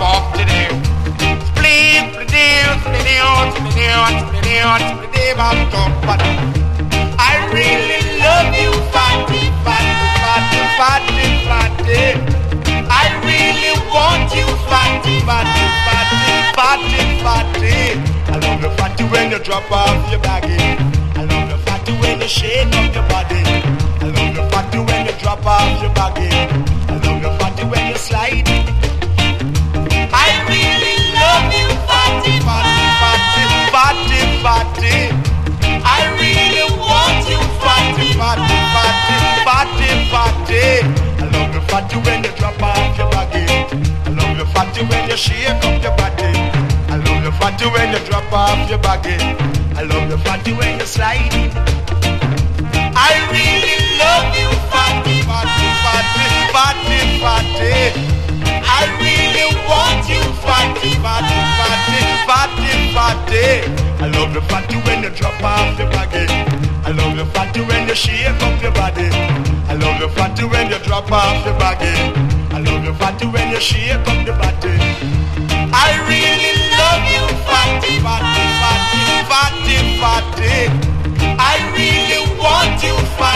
up today. Split, but I really love you, fatty, fatty, fatty, fatty, fatty. I really want you, fatty, fatty, fatty, fatty, fatty. I love you, fatty, when you drop off your baggie. I love you, fatty, when you shake up your body. I love you, fatty, when you drop off your baggie. I love you, fatty, when you slide. I really love you, fatty, fatty, fatty, fatty, fatty. I really want you, fatty, fatty, fatty, fatty, fatty. I love you, fatty, when you drop off your baggie. I love you, fatty, when you shake up your body. I love you, fatty, when you drop off your baggie. I love you, fatty, when you slide. I really love you, fatty, fatty, fatty, fatty, fatty. I really want you, fatty, fatty, fatty, fatty, fatty. I love you, fatty, when you drop off your baggie. I love you, fatty, when you shake up your body. I love you, fatty, when you drop off your baggie. I love you, fatty, when you shake up your body.